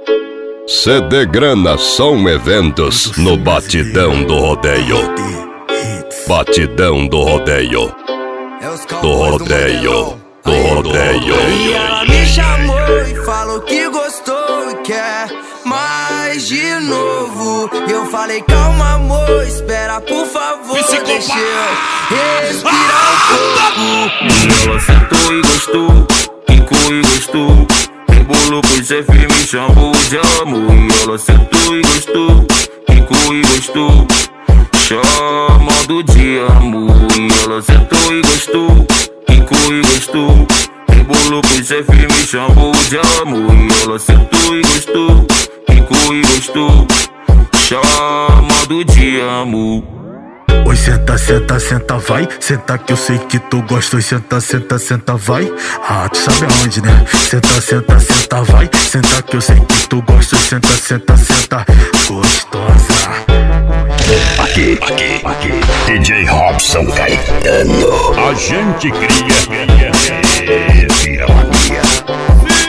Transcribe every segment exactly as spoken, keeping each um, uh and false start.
C D Grana Som Eventos no Batidão do Rodeio. Batidão do Rodeio. Do Rodeio. Do Rodeio. E ela me chamou e falou que gostou e quer mais de novo. E eu falei, calma amor, espera por favor, deixa eu respirar um pouco. E ela sentou e gostou, quicou e gostou, rebolou com o chefe, me chamou de amor. E ela sentou e gostou, quicou e gostou, chamando de amor. E ela sentou e gostou, quicou e gostou, rebolou com o chefe, me chamou de amor. E ela sentou e gostou, quicou e gostou, chamando de amor. Oi, senta, senta, senta, vai. Senta que eu sei que tu gosta. Oi, senta, senta, senta, vai. Ah, tu sabe aonde, né? Senta, senta, senta, vai. Senta que eu sei que tu gosta. Oi, senta, senta, senta, gostosa. Aqui, aqui, aqui, D J Robson Caetano. A gente cria, cria, cria, vira mania.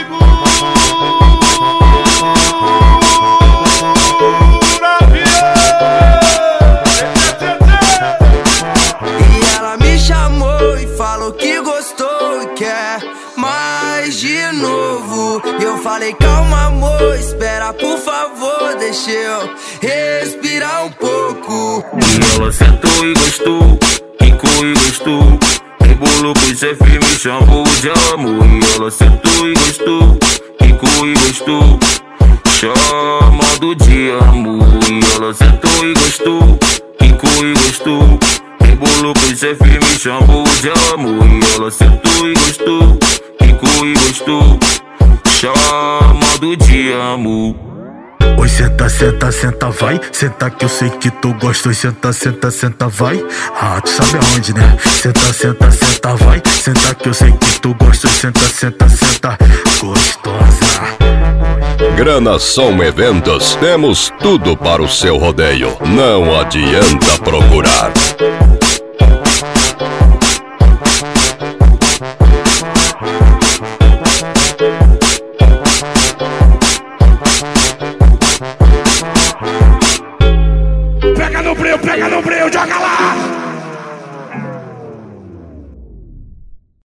Mais de novo. E eu falei, calma amor, espera por favor, deixa eu respirar um pouco. E ela sentou e gostou, quicou e gostou, rebolou com o chefe, me chamou de amor. E ela sentou e gostou, quicou e gostou, chamando de amor. E ela sentou e gostou, quicou e gostou, rebolou com o chefe, me chamou de amor. E ela sentou e gostou, quicou e gostou, chamando de amor. Oi, senta, senta, senta, vai. Senta que eu sei que tu gosta. Oi, senta, senta, senta, vai. Ah, tu sabe aonde, né? Senta, senta, senta, vai. Senta que eu sei que tu gosta. Oi, senta, senta, senta, gostosa. Grana Som Eventos, temos tudo para o seu rodeio. Não adianta procurar. Pega no breu, pega no breu, joga lá!